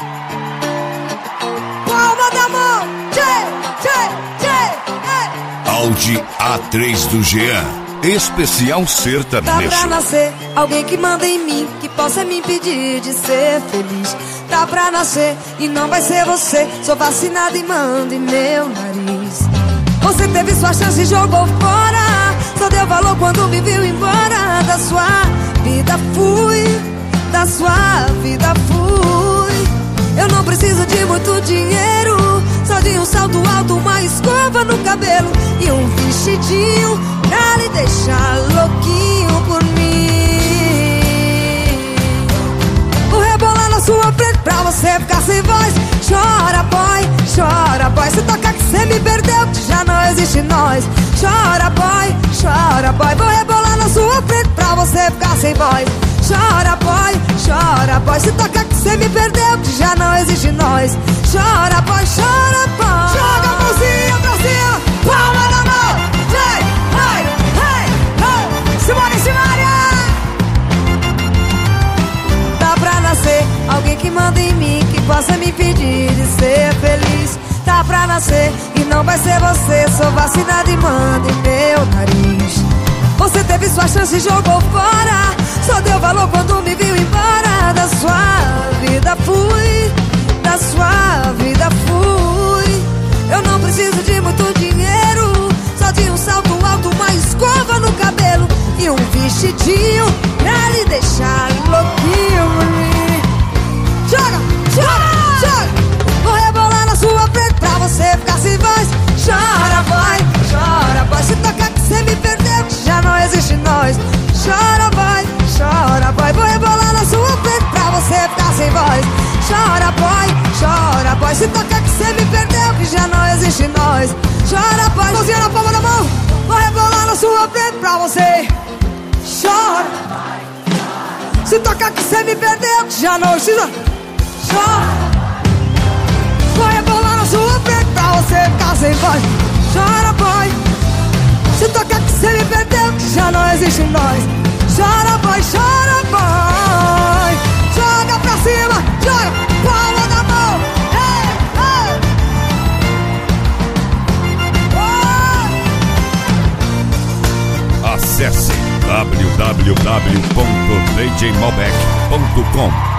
Palma da mão, Audi A3 do Jean, especial sertanejo. Tá pra nascer alguém que manda em mim, que possa me impedir de ser feliz. Tá pra nascer e não vai ser você, sou vacinada e mando em meu nariz. Você teve sua chance e jogou fora, só deu valor quando me viu embora. Da sua vida fui, da sua vida fui. Eu não preciso de muito dinheiro, só de um salto alto, uma escova no cabelo e um vestidinho pra lhe deixar louquinho por mim. Vou rebolar na sua frente pra você ficar sem voz. Chora boy, se toca que cê me perdeu, que já não existe nós. Chora boy, vou rebolar na sua frente pra você ficar sem voz. Chora boy, se toca que cê me perdeu, que já não existe nós. Chora boy, joga a mãozinha pra cima, palma na mão. Simone, tá pra nascer alguém que manda em mim, que possa me impedir de ser feliz. Tá pra nascer e não vai ser você, sou vacinada e mando em meu nariz. Você teve sua chance e jogou fora, só deu valor quando me viu embora. Da sua vida fui, da sua vida fui. Eu não preciso de muito dinheiro, só de um salto alto, uma escova no cabelo e um vestidinho pra lhe deixar louquinho. Joga! Vou rebolar na sua frente pra você ficar sem voz. Chora boy, se toca que cê me perdeu, que já não existe nós. Chora boy, vou rebolar na sua frente pra você ficar sem voz. Chora boy, se toca que cê me perdeu, que já não existe nós. Chora boy, mãozinha na palma da mão, vou rebolar na sua frente pra você. Chora, se toca que cê me perdeu, que já não existe nós. Chora, vou rebolar na sua frente pra você ficar sem voz. Chora boy, se toca que cê me perdeu, que já não existe nós. Chora boy, joga pra cima, joga, palma da mão. Acesse www.djmalbec.com